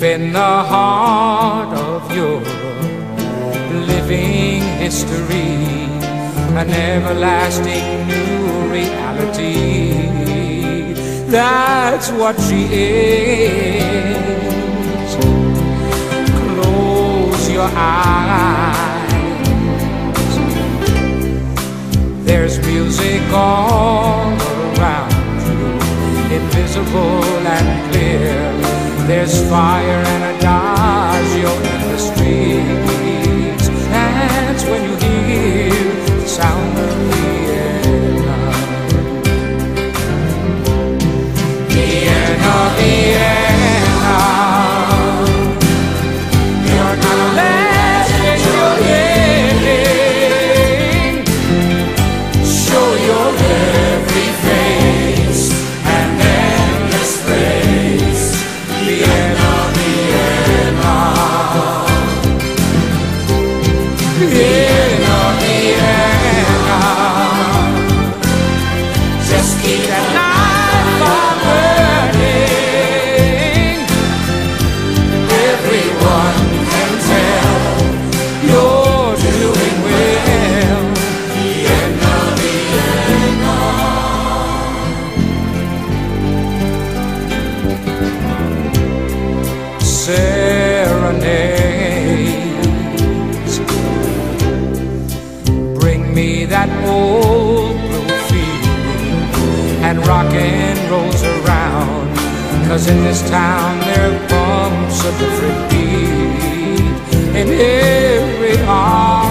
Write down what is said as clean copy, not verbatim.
in the heart of Europe, living history, an everlasting new reality. That's what she is. Close your eyes. There's music all around you, invisible and clear. There's fire and adagio in the streets. That's when you hear the sound of Vienna. Vienna, Vienna, you're not a legend, you're living. Show your every face and endless grace. Vienna, Vienna, Vienna, Vienna. Just keep that light on burning. Everyone can tell you're doing well. Vienna, Vienna. Serenades bring me that old blue feeling, and rockin' rolls around. 'Cause in this town there bumps a different beat in every heart.